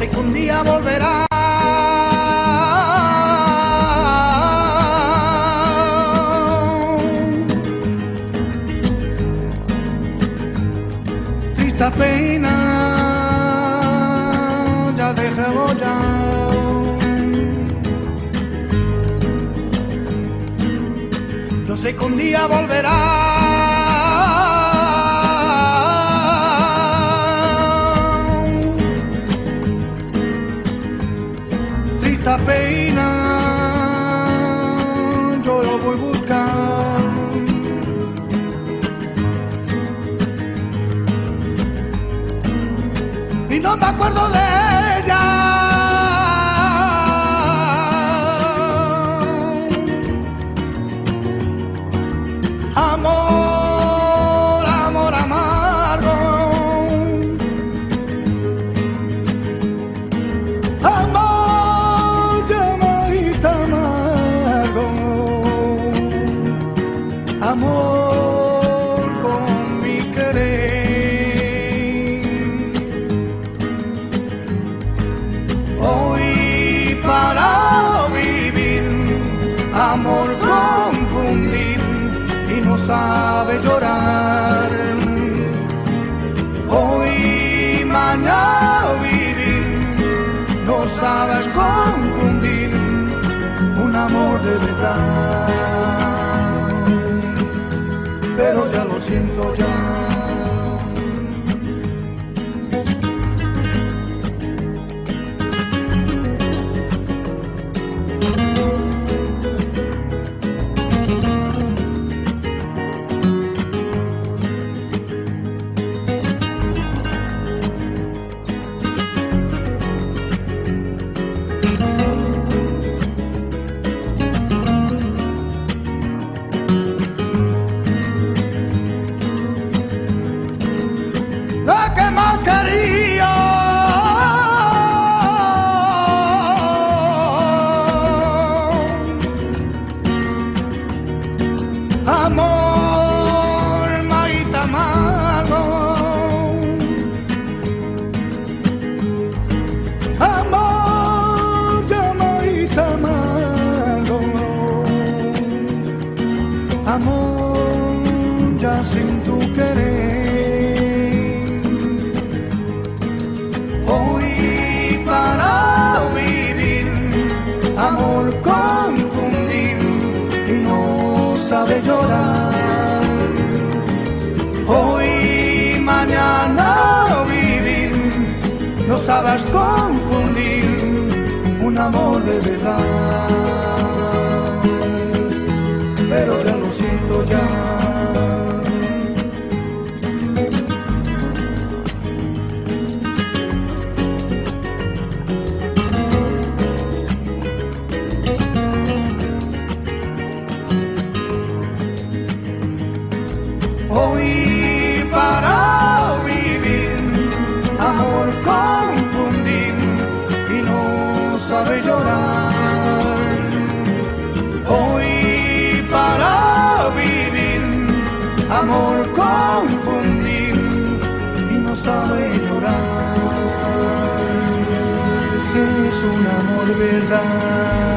sé que un día volverá. Triste pena, ya déjalo ya. Yo sé que un día volverá. Esta pena yo lo voy a buscar y no me acuerdo de ella. Amor, amor amargo, amor. Amor con mi querer, hoy para vivir, amor confundir y no sabe llorar. Hoy, mañana vivir, no sabes confundir un amor de verdad. Pero ya lo siento ya. Amor, maíta amargo, amor, llamaita amargo, amor, ya sin tu querer, hoy para vivir, amor confundir y no sabe llorar. Hoy, mañana vivir, no sabes confundir un amor de verdad. Pero ya lo siento ya. Hoy para vivir, amor confundir y no sabe llorar. Hoy para vivir, amor confundir y no sabe llorar. Es un amor verdad.